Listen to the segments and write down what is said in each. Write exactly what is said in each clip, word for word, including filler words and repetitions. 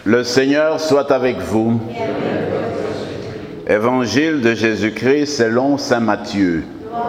Le Seigneur soit avec vous. Évangile de Jésus-Christ selon saint Matthieu.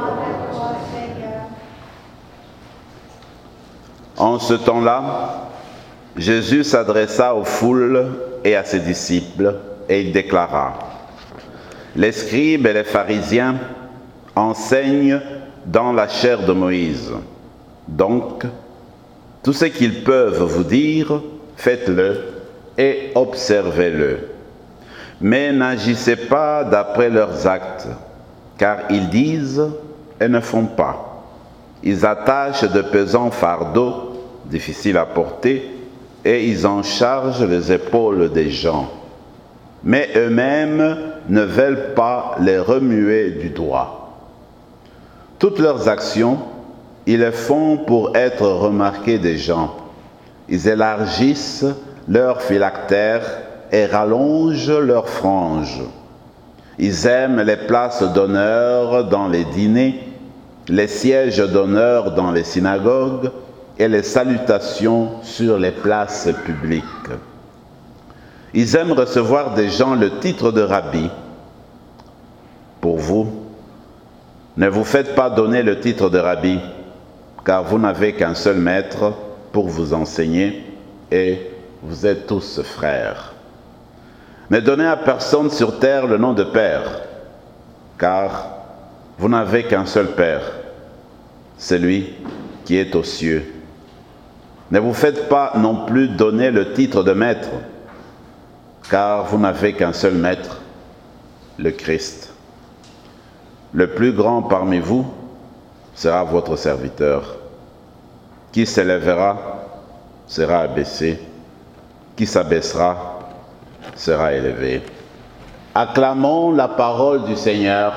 En ce temps-là, Jésus s'adressa aux foules et à ses disciples, et il déclara: les scribes et les pharisiens enseignent dans la chair de Moïse. Donc, tout ce qu'ils peuvent vous dire, faites-le et observez-le. Mais n'agissez pas d'après leurs actes, car ils disent et ne font pas. Ils attachent de pesants fardeaux, difficiles à porter, et ils en chargent les épaules des gens. Mais eux-mêmes ne veulent pas les remuer du doigt. Toutes leurs actions, ils les font pour être remarqués des gens. Ils élargissent leurs phylactères et rallongent leurs franges. Ils aiment les places d'honneur dans les dîners, les sièges d'honneur dans les synagogues et les salutations sur les places publiques. Ils aiment recevoir des gens le titre de rabbi. Pour vous, ne vous faites pas donner le titre de rabbi, car vous n'avez qu'un seul maître pour vous enseigner, et vous êtes tous frères. Ne donnez à personne sur terre le nom de Père, car vous n'avez qu'un seul Père, celui qui est aux cieux. Ne vous faites pas non plus donner le titre de Maître, car vous n'avez qu'un seul Maître, le Christ. Le plus grand parmi vous sera votre serviteur. Qui s'élèvera sera abaissé, qui s'abaissera sera élevé. Acclamons la parole du Seigneur.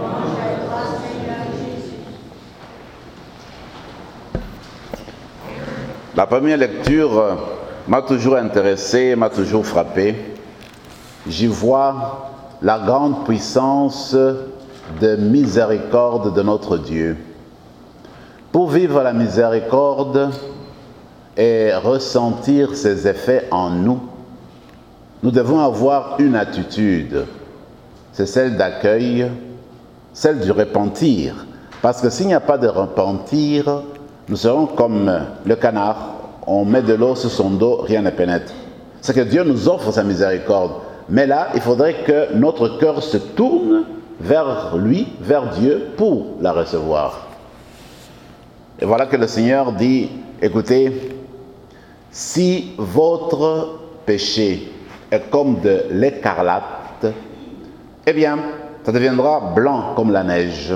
La première lecture m'a toujours intéressé, m'a toujours frappé. J'y vois la grande puissance de miséricorde de notre Dieu. Pour vivre la miséricorde et ressentir ses effets en nous, nous devons avoir une attitude, c'est celle d'accueil, celle du repentir. Parce que s'il n'y a pas de repentir, nous serons comme le canard, on met de l'eau sur son dos, rien ne pénètre. C'est que Dieu nous offre sa miséricorde. Mais là, il faudrait que notre cœur se tourne vers lui, vers Dieu, pour la recevoir. Et voilà que le Seigneur dit, écoutez, si votre péché est comme de l'écarlate, eh bien, ça deviendra blanc comme la neige.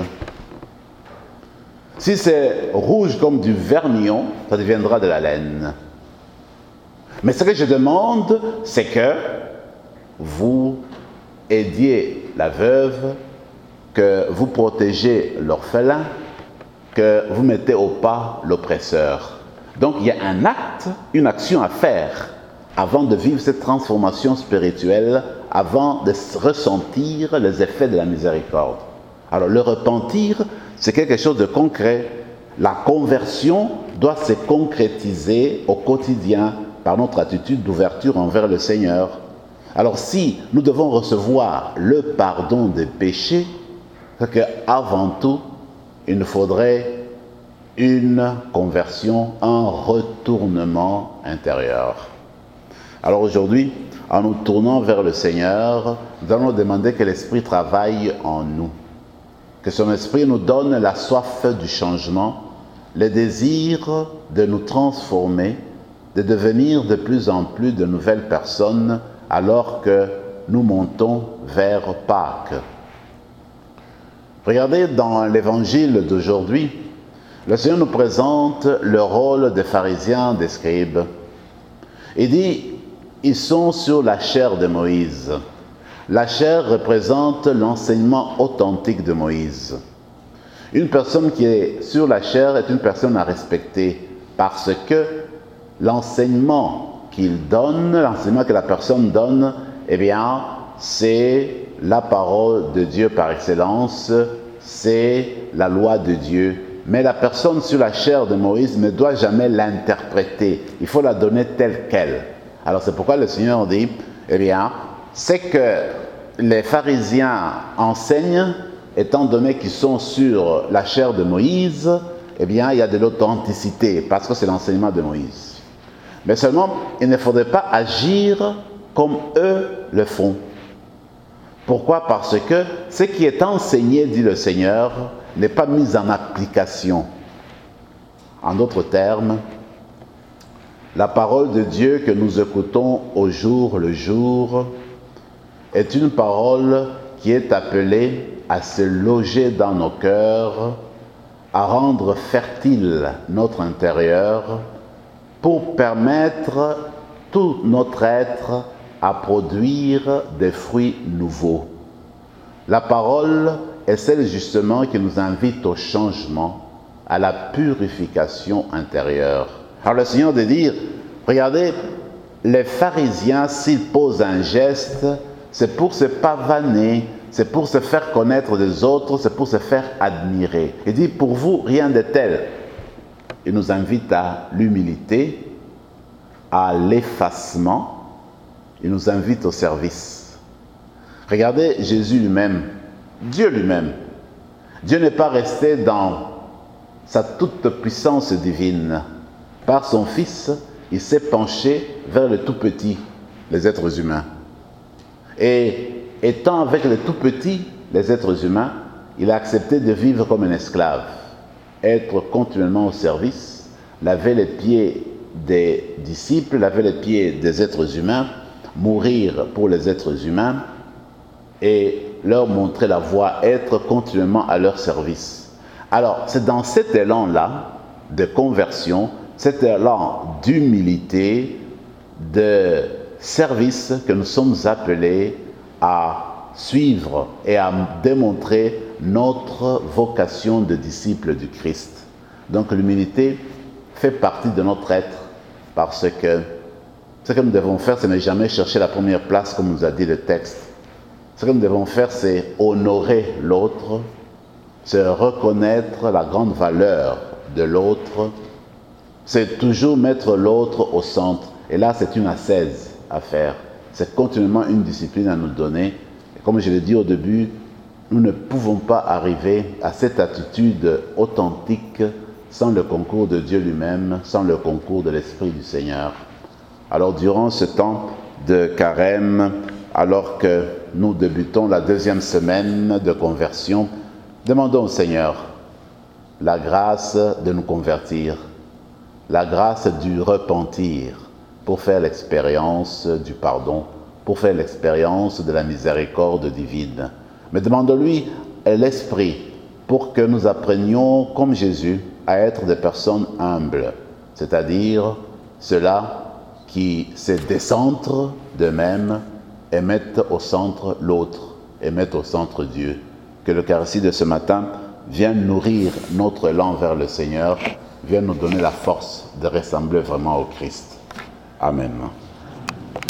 Si c'est rouge comme du vermillon, ça deviendra de la laine. Mais ce que je demande, c'est que vous aidiez la veuve, que vous protégez l'orphelin, que vous mettez au pas l'oppresseur. Donc il y a un acte, une action à faire avant de vivre cette transformation spirituelle, avant de ressentir les effets de la miséricorde. Alors le repentir, c'est quelque chose de concret. La conversion doit se concrétiser au quotidien par notre attitude d'ouverture envers le Seigneur. Alors si nous devons recevoir le pardon des péchés, c'est qu'avant tout, il nous faudrait une conversion, un retournement intérieur. Alors aujourd'hui, en nous tournant vers le Seigneur, nous allons demander que l'Esprit travaille en nous. Que son Esprit nous donne la soif du changement, le désir de nous transformer, de devenir de plus en plus de nouvelles personnes alors que nous montons vers Pâques. Regardez dans l'évangile d'aujourd'hui, le Seigneur nous présente le rôle des pharisiens, des scribes. Il dit, ils sont sur la chair de Moïse. La chair représente l'enseignement authentique de Moïse. Une personne qui est sur la chair est une personne à respecter parce que l'enseignement qu'il donne, l'enseignement que la personne donne, eh bien, c'est la parole de Dieu par excellence, c'est la loi de Dieu. Mais la personne sur la chair de Moïse ne doit jamais l'interpréter. Il faut la donner telle qu'elle. Alors c'est pourquoi le Seigneur dit, eh bien, c'est que les pharisiens enseignent, étant donné qu'ils sont sur la chair de Moïse, eh bien, il y a de l'authenticité, parce que c'est l'enseignement de Moïse. Mais seulement, il ne faudrait pas agir comme eux le font. Pourquoi? Parce que ce qui est enseigné, dit le Seigneur, n'est pas mis en application. En d'autres termes, la parole de Dieu que nous écoutons au jour le jour est une parole qui est appelée à se loger dans nos cœurs, à rendre fertile notre intérieur pour permettre tout notre être à produire des fruits nouveaux. La parole est celle justement qui nous invite au changement, à la purification intérieure. Alors le Seigneur de dire, regardez, les pharisiens, s'ils posent un geste, c'est pour se pavaner, c'est pour se faire connaître des autres, c'est pour se faire admirer. Il dit, pour vous, rien de tel. Il nous invite à l'humilité, à l'effacement, il nous invite au service. Regardez Jésus lui-même, Dieu lui-même. Dieu n'est pas resté dans sa toute-puissance divine. Par son Fils, il s'est penché vers le tout-petit, les êtres humains. Et étant avec le tout-petit, les êtres humains, il a accepté de vivre comme un esclave, être continuellement au service, laver les pieds des disciples, laver les pieds des êtres humains, mourir pour les êtres humains et leur montrer la voie, être continuellement à leur service. Alors, c'est dans cet élan-là de conversion, cet élan d'humilité, de service que nous sommes appelés à suivre et à démontrer notre vocation de disciples du Christ. Donc l'humilité fait partie de notre être parce que ce que nous devons faire, ce n'est jamais chercher la première place comme nous a dit le texte. Ce que nous devons faire, c'est honorer l'autre, c'est reconnaître la grande valeur de l'autre, c'est toujours mettre l'autre au centre. Et là, c'est une ascèse à faire. C'est continuellement une discipline à nous donner. Et comme je l'ai dit au début, nous ne pouvons pas arriver à cette attitude authentique sans le concours de Dieu lui-même, sans le concours de l'Esprit du Seigneur. Alors, durant ce temps de carême, alors que nous débutons la deuxième semaine de conversion, demandons au Seigneur la grâce de nous convertir, la grâce du repentir pour faire l'expérience du pardon, pour faire l'expérience de la miséricorde divine. Mais demandons-lui l'Esprit pour que nous apprenions, comme Jésus, à être des personnes humbles, c'est-à-dire ceux-là qui se décentrent d'eux-mêmes et mettent au centre l'autre, et mettent au centre Dieu. Que l'Eucharistie de ce matin vienne nourrir notre élan vers le Seigneur, vienne nous donner la force de ressembler vraiment au Christ. Amen.